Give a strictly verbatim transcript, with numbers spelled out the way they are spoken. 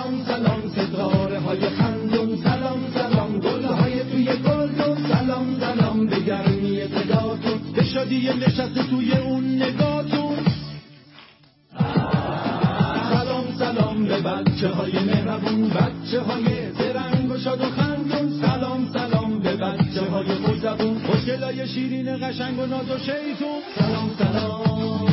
سلام سلام ستاره های خندون، سلام سلام گل های توی گلدون، سلام سلام به گرمی صداتون، به شادی نشسته توی اون نگاتون. سلام سلام به بچه های مهربون، بچه های زرنگ و شاد و خندون، سلام سلام به بچه های خوشزبون، خوشگلای شیرین قشنگ و ناز و شیطون. سلام سلام